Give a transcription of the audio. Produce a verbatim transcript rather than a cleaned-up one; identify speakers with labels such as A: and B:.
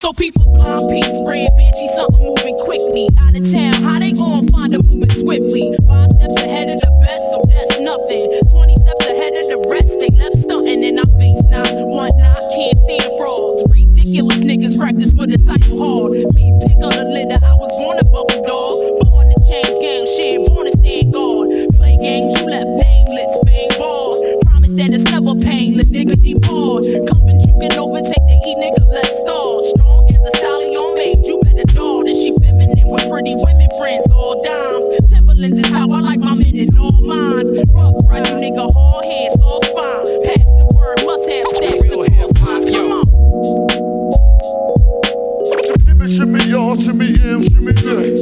A: So people blind peas, red Banshee, something moving quickly. Out of town, how they gon' find a moving swiftly? Five steps ahead of the best, so that's nothing. Twenty steps ahead of the rest, they left stunting and I face not one knot, can't stand frauds. Ridiculous niggas practice for the title hard. Me pick on the litter, I was born a bubble dog. Born to change game, shit, born to stand guard. Play games, you left nameless, fame ball. Promise that it's never painless, nigga depart. Coming, you can overtake the E nigga, let's stall. Strong as a stallion made, you better dog. And she feminine with pretty women friends, all dimes. Timberlands is how I like my men in all minds. Rough ride, you nigga, hard hands, all spine. Pass the word, must have stacks the hip hop. Come on.
B: Shimmy, shimmy, y'all, shimmy, yeah, shimmy, yeah.